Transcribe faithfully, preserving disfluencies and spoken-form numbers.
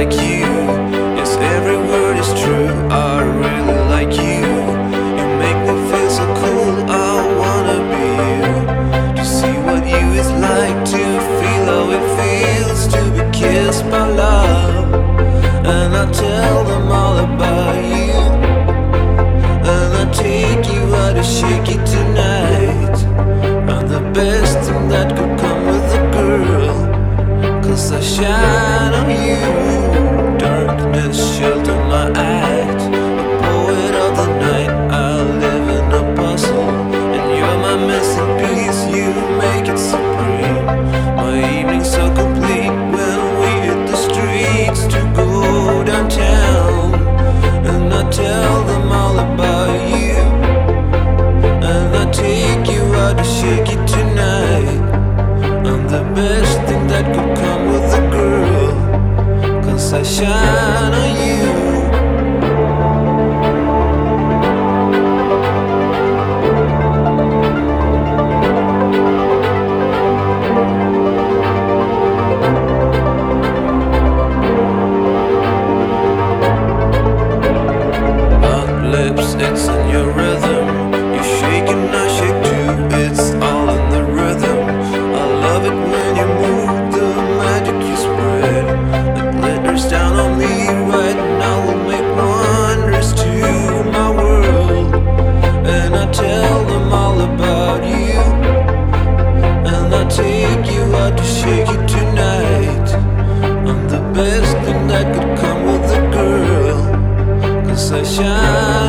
like you. Yes, every word is true. I really like you. You make me feel so cool. I wanna be you. To see what you is like, to feel how it feels to be kissed by love. And I tell them all about you. And I take you out to shake it tonight. I'm the best thing that could come with a girl, 'cause I shine on you. Darkness shelter my eyes. A poet of the night, I live in a puzzle. And you're my missing piece, you make it supreme. My evening's so complete when we hit the streets to go downtown. And I tell them all about you. And I take you out to shake it tonight. I'm the best thing that could come with a girl, 'cause I shine on you. Lips, it's in your rhythm. You shake and I shake too. It's all in the rhythm. I love it when you move, the magic you spread. It glitters down on me right now. Will make wonders to my world. And I tell them all about you. And I take you out to shake it tonight. I'm the best thing that could come with a girl, 'cause I shine